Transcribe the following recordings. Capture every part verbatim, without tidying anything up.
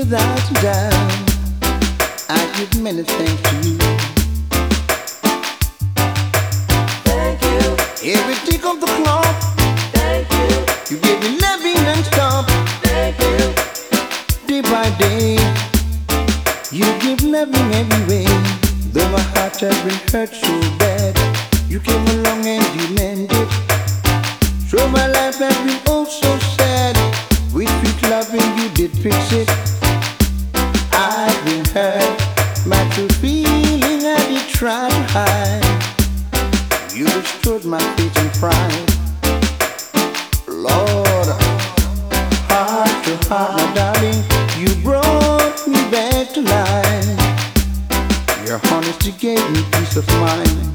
without a doubt. I give many thanks to you. Thank you, Every tick of the clock, thank you, you gave me loving non-stop. thank you, Day by day, you give loving every way. Though my heart has been hurt so bad, you came along and you mended. So my life has been oh so sad. With sweet loving you did fix it. I've been hurt, my true feeling I did try to hide. You restored my faith and pride. Lord, heart to heart, my darling, you brought me back to life. Your honesty gave me peace of mind.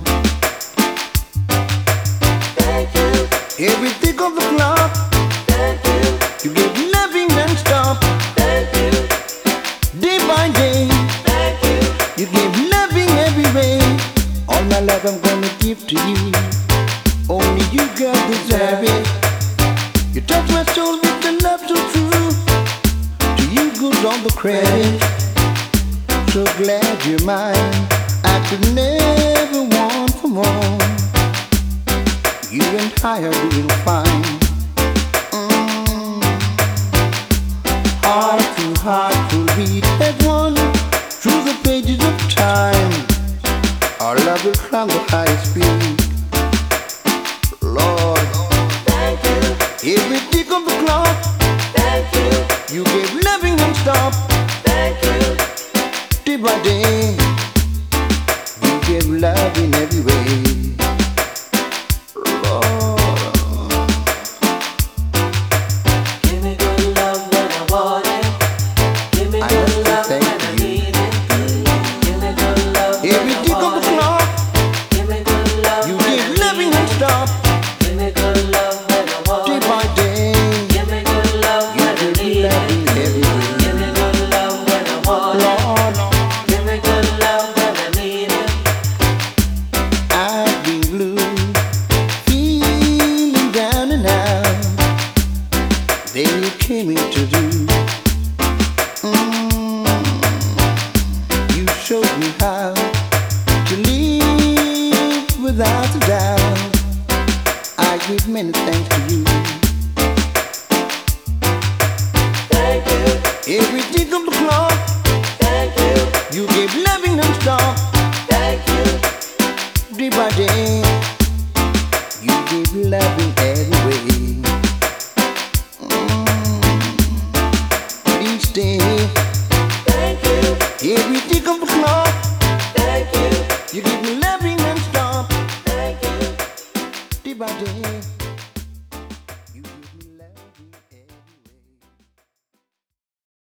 thank you, Every tick of the clock, thank you, you gave loving non-stop. thank you, Day by day, thank you, you gave loving every way. All my love I'm gonna give to you. Only you, girl, deserve it. You touch my soul with the love so true. To you goes all the credit. So glad you're mine. I could never want for more. You and I are doing fine. Mm. Heart to heart we'll read as one through the pages of time. Our love will climb the highest peak. Lord, thank you, every tick of the clock, thank you, you gave loving non-stop. thank you, Day by day, you gave love in every way. Lord, give me good love when I want it, give me I good must love thank when I you. need it, give me good love when Every I tick of the want it, clock, give me good love you when I gave need loving it, non-stop. give me good love when I want Day it, by day, give me good love you when I gave need love it, in every way. give me good love when I want it, Lord, give me good love when I need it. I've been blue, feeling down and out. Then you came into view. Mm. You showed me how to live without a doubt. I give many thanks to you. Thank you, Every tick of the clock, thank you, you gave loving non-stop. thank you, Day by day, you gave loving every way.